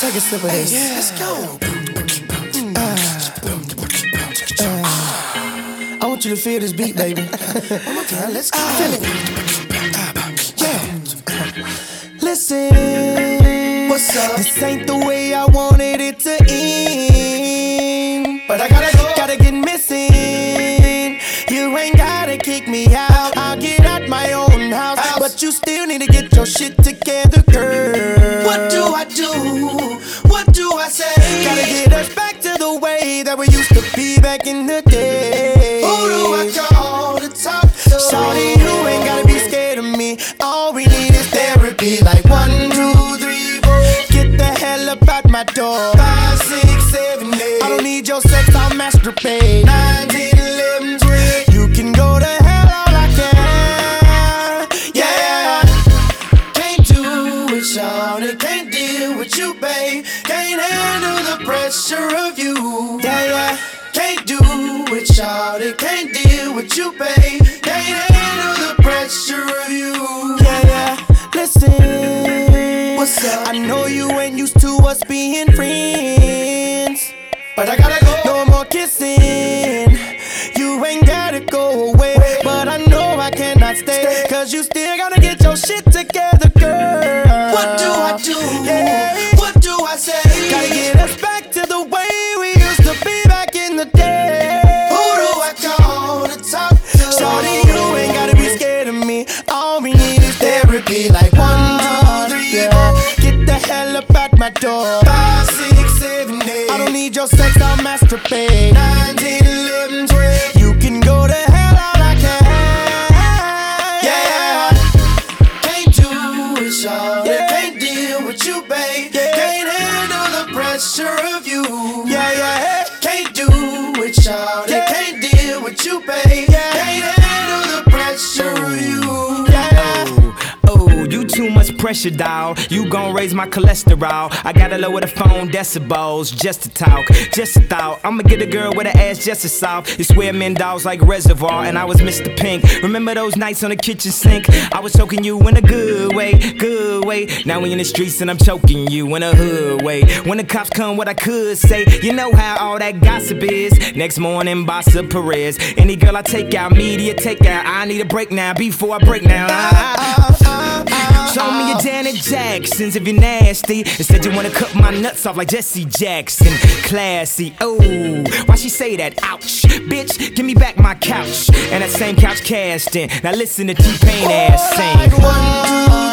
Take a sip of this. Yeah, let's go. I want you to feel this beat, baby. Oh my God, let's go. Feel it. Yeah. Listen. What's up? This ain't the way I wanted it to end, But I gotta go. gotta get missing. You ain't gotta kick me out. I'll get out my own house. But you still need to get your shit together, girl. What do I do? What do I say? Gotta get us back to the way that we used to be back in the day. Who do I call to talk to? Shawty, you ain't gotta be scared of me. All we need is therapy. Like 1, 2, 3, 4. Get the hell up out my door. 5, 6, 7, 8. I don't need your sex, I'll masturbate. 9, 10, 11, 12. You can go to hell, all I can. Yeah. Can't do it, shawty. Can't deal with you, babe. Can't handle the pressure of you. Yeah. Can't do it, shawty. Can't deal with you, babe. Can't handle the pressure of you. Yeah. Listen. What's up? I know you ain't used to us being friends, But I gotta go. no more kissing. You ain't gotta go away, but I know I cannot stay. Cause you still gotta get your shit together, girl. What do I do? Yeah. What do I say? Gotta get us back to the way we used to be back in the day. Who do I call to talk to? Shorty, you ain't gotta be scared of me. All we need is therapy. Like 1, 2, 3, 4. Get the hell up out my door. 5, 6, 7, 8. I don't need your sex, I'll masturbate. 9, 10, 11, 12. You can go to hell, all I can. Yeah. Can't do it, shawty. Yeah. Can't deal with you, babe. Yeah. Can't handle the pressure of you. Yeah. Can't do it, shawty. Yeah. Can't deal with you, babe. Yeah. Can't handle the pressure of you. Oh, you too much pressure, dawg. You gon' raise my cholesterol. I gotta lower the phone decibels just to talk, just a thought. I'ma get a girl with an ass just as soft. You swear men dolls like Reservoir, and I was Mr. Pink. Remember those nights on the kitchen sink? I was choking you in a good way, good way. Now we in the streets and I'm choking you in a hood way. When the cops come, what I could say, you know how all that gossip is. Next morning, Bossa Perez. Any girl I take out, media take out. I need a break now before I break now. Show me your Janet Jacksons if you're nasty. Instead you wanna cut my nuts off like Jesse Jackson. Classy, oh, why she say that? Ouch, bitch, give me back my couch. And that same couch cashed in. Now listen to T-Pain ass sing. Like 1, 2,